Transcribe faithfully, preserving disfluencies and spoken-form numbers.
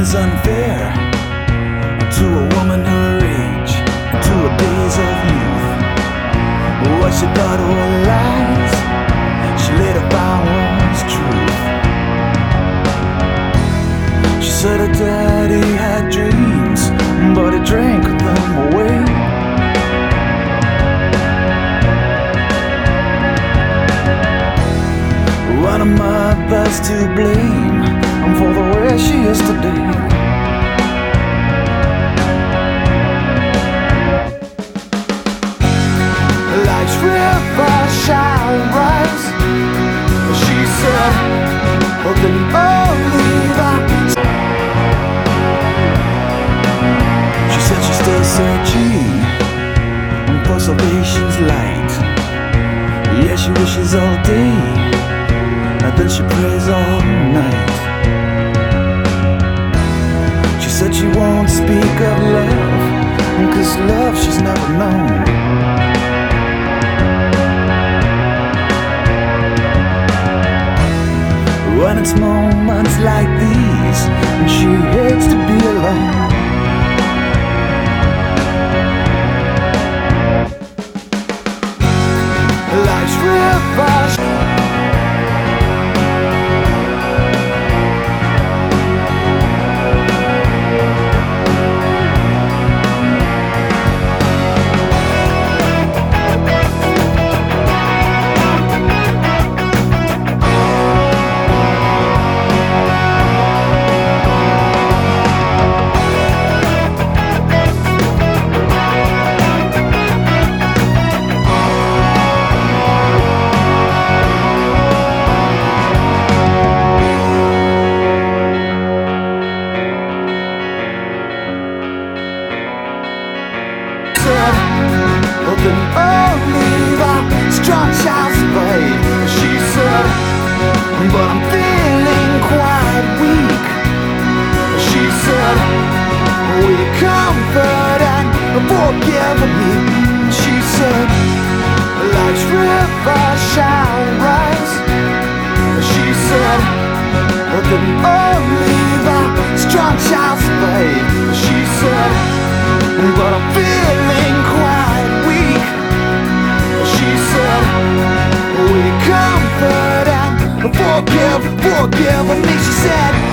is unfair to a woman her age, to her days of youth. What she thought were lies, she later found was truth. She said her daddy had dreams, but he drank them away. What am I best to blame for the way she is today? Life's river shall rise, she said, but then only that. She said she's still searching for salvation's light. Yeah, she wishes all day, and then she prays all night. She said she won't speak of love, cause love she's never known. When it's moments like these, and she hates to be alone. Life's river. But then only the strong shall survive, she said, but I'm feeling quite weak. She said, will you comfort and forgive me? She said, life's river shall rise. She said, but then only the strong shall survive. She said, but I'm feeling quite weak. She said, will you comfort and forgive, forgive me? She said,